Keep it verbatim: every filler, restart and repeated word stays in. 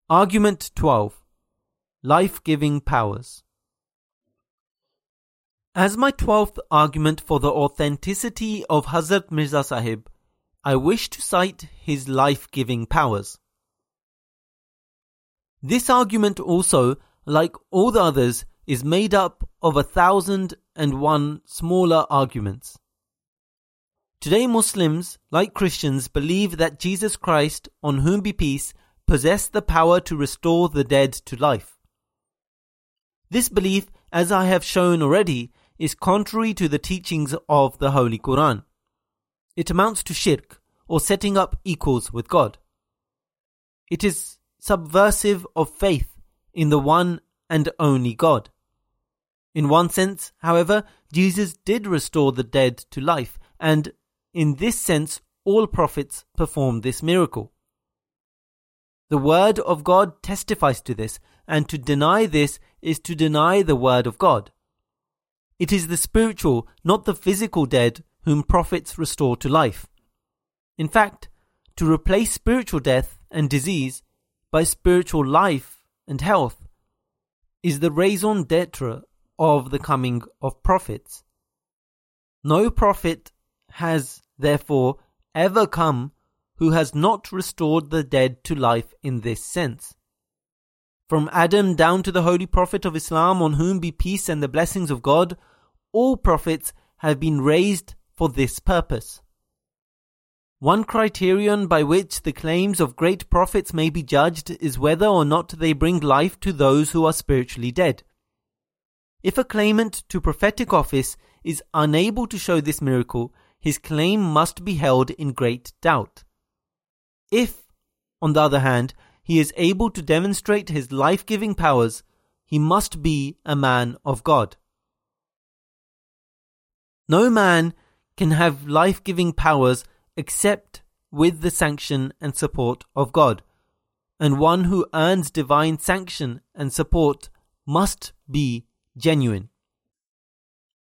Argument twelve. Life-giving powers. As my twelfth argument for the authenticity of Hazrat Mirza Sahib, I wish to cite his life-giving powers. This argument also, like all the others, is made up of a thousand and one smaller arguments. Today Muslims, like Christians, believe that Jesus Christ, on whom be peace, possessed the power to restore the dead to life. This belief, as I have shown already, is contrary to the teachings of the Holy Quran. It amounts to shirk, or setting up equals with God. It is subversive of faith in the one and only God. In one sense, however, Jesus did restore the dead to life, and in this sense all prophets performed this miracle. The word of God testifies to this, and to deny this is to deny the word of God. It is the spiritual, not the physical dead, whom prophets restore to life. In fact, to replace spiritual death and disease by spiritual life and health is the raison d'etre of the coming of prophets. No prophet has, therefore, ever come who has not restored the dead to life in this sense. From Adam down to the Holy Prophet of Islam, on whom be peace and the blessings of God, all prophets have been raised for this purpose. One criterion by which the claims of great prophets may be judged is whether or not they bring life to those who are spiritually dead. If a claimant to prophetic office is unable to show this miracle, his claim must be held in great doubt. If, on the other hand, he is able to demonstrate his life-giving powers, he must be a man of God. No man can have life-giving powers except with the sanction and support of God, and one who earns divine sanction and support must be genuine.